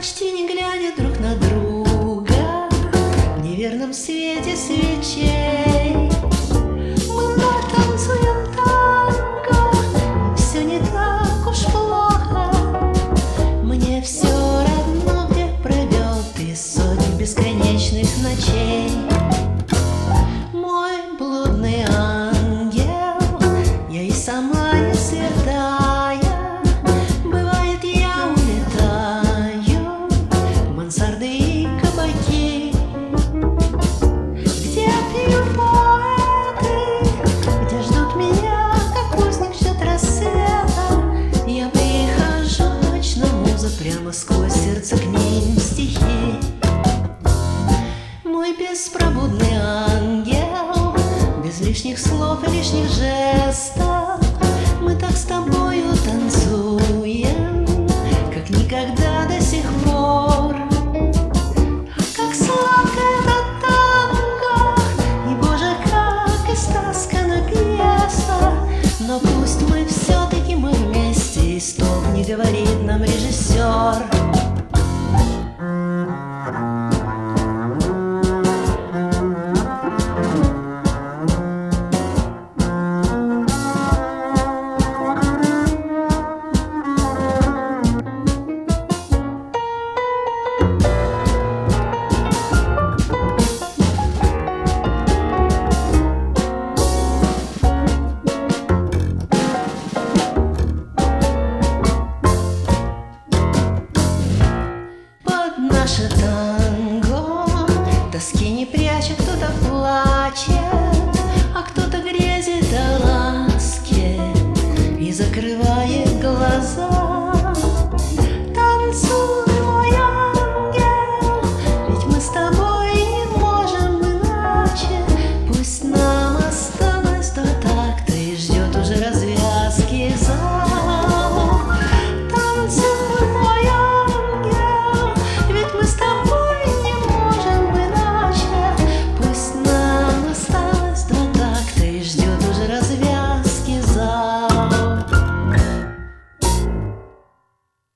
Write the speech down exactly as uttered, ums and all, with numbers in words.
почти не глядя друг на друга, в неверном свете свечей. Мы вновь танцуем танго, все не так уж плохо. Мне все равно, где провел ты сотни бесконечных ночей. Мой блудный ангел, я и сама не святая. Бывает, я улетаю в мансарды и кабаки, где пьют поэты, где ждут меня, как узник ждет рассвета. Я прихожу точно муза прямо сквозь сердце к ним стихи. Мой беспробудный ангел, без лишних слов и лишних жестов, мы так с тобою танцуем, как никогда до сих пор. Как сладко это танго, и, боже, как истаскана пьеса. Но пусть мы все-таки мы вместе, и стоп, не говорит нам режиссер. Наше танго тоски не прячет, кто-то плачет, а кто-то грезит о ласке и закрывает